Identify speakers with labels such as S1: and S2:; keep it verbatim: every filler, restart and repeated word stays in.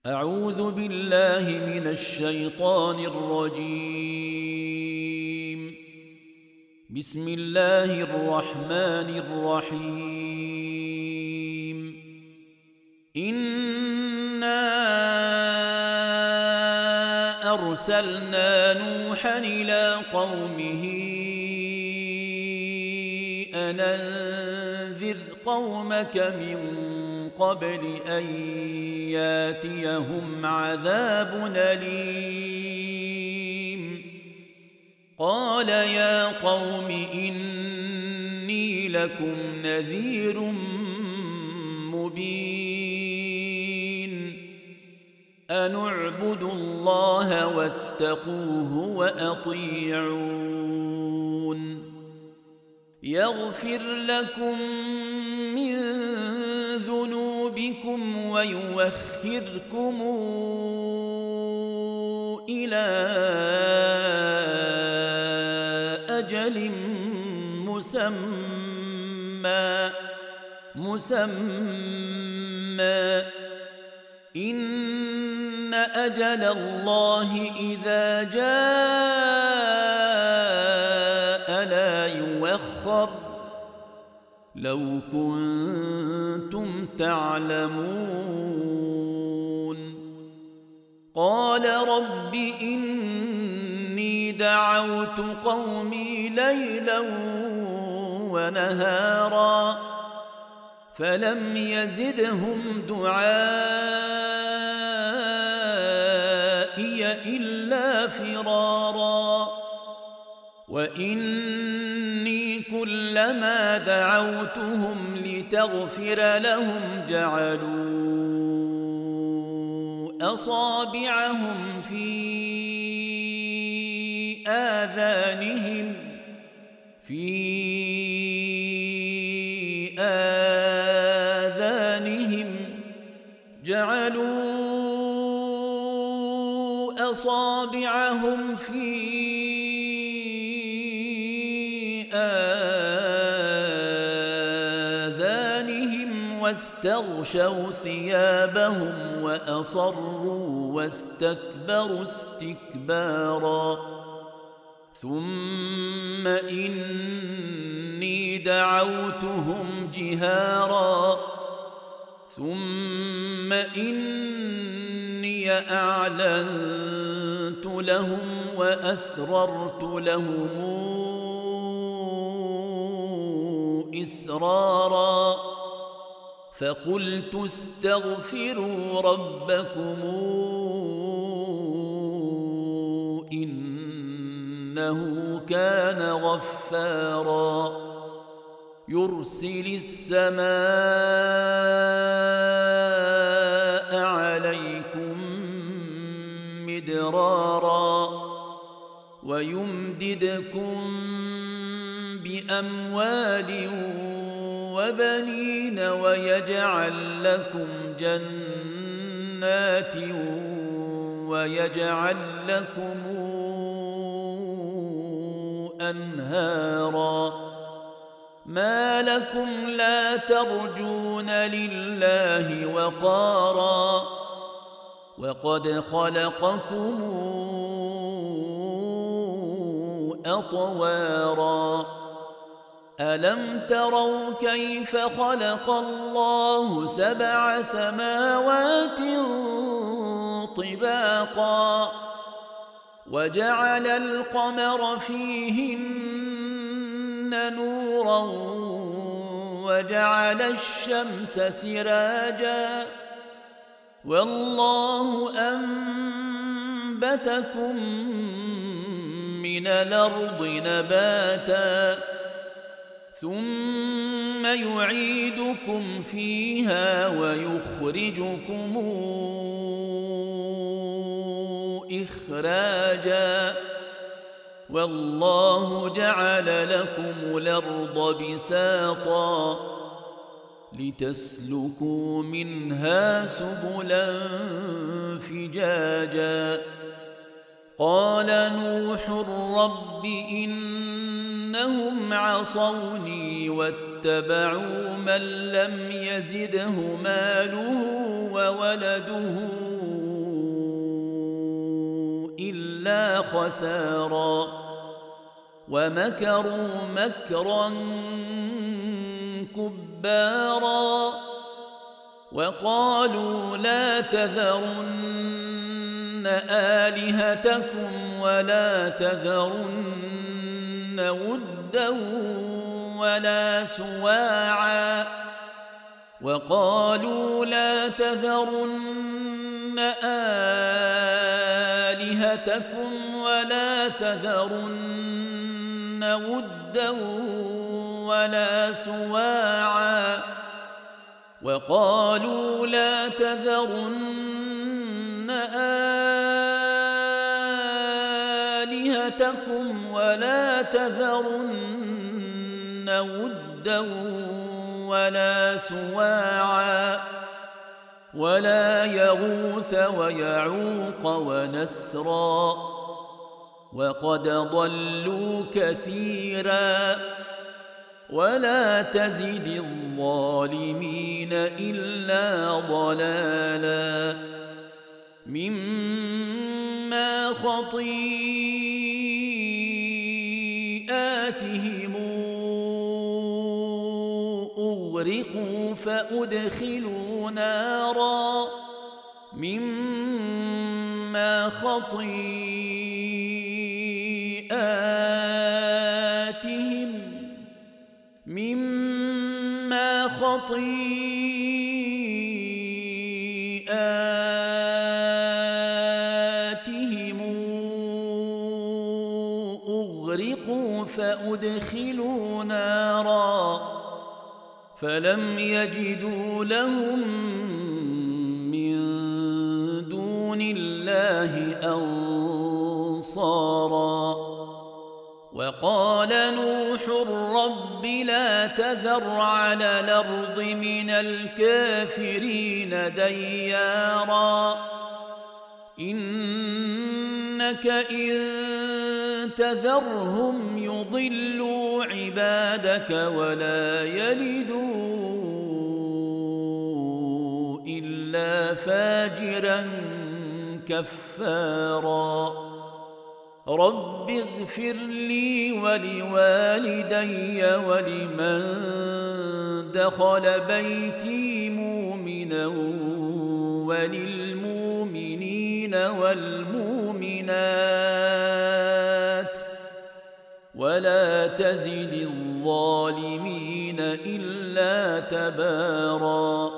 S1: أعوذ بالله من الشيطان الرجيم. بسم الله الرحمن الرحيم. إنا أرسلنا نوحا إلى قومه أن أنذر قومك من قبل أن ياتيهم عذاب أليم. قال يا قوم إني لكم نذير مبين أن اعبدوا الله واتقوه وأطيعون يغفر لكم من ذنوبكم ويؤخركم إلى أجل مسمى مسمى إن أجل الله إذا جاء لا يؤخر لو كنتم تعلمون. قال رب إني دعوت قومي ليلا ونهارا فلم يزدهم دعائي إلا فرارا وإني كلما دعوتهم لتغفر لهم جعلوا أصابعهم في آذانهم في آذانهم جعلوا أصابعهم في آذانهم واستغشوا ثيابهم وأصروا واستكبروا استكبارا ثم إني دعوتهم جهارا ثم إني أعلنت لهم وأسررت لهم إسرارا فقلت استغفروا ربكم إنه كان غفارا يرسل السماء عليكم مدرارا ويمددكم بأموال وبنين ويجعل لكم جنات ويجعل لكم أنهارا ما لكم لا ترجون لله وقارا وقد خلقكم أطوارا ألم تروا كيف خلق الله سبع سماوات طباقا وجعل القمر فيهن نورا وجعل الشمس سراجا والله أنبتكم من الأرض نباتا ثم يعيدكم فيها ويخرجكم إخراجا والله جعل لكم الأرض بساطا لتسلكوا منها سبلا فجاجا قال نوح رب إنهم عصوني واتبعوا من لم يزده ماله وولده إلا خسارا ومكروا مكرا كبارا وقالوا لا تذرن آلهتكم ولا تذرن ودا ولا سواعا وقالوا لا تذرن آلهتكم ولا تذرن ودا ولا سواعا وقالوا لا تذرن آلهتكم ولا تذرن ودا ولا سواعا ولا يغوث ويعوق ونسرا وقد ضلوا كثيرا ولا تزد الظالمين إلا ضلالا مما خطيئاتهم أغرقوا فأدخلوا نارا مما خطيئاتهم مما خطيئاتهم أغرقوا فأدخلوا نارا فلم يجدوا لهم من دون الله أنصارا وقال نوح رب لا تذر على الأرض من الكافرين ديارا إنك إن تذرهم يضلوا عبادك ولا يلدوا إلا فاجرا كفارا رب اغفر لي ولوالدي ولمن دخل بيتي مؤمنا وللمؤمنين والمؤمنات ولا تزد الظالمين إلا تباراً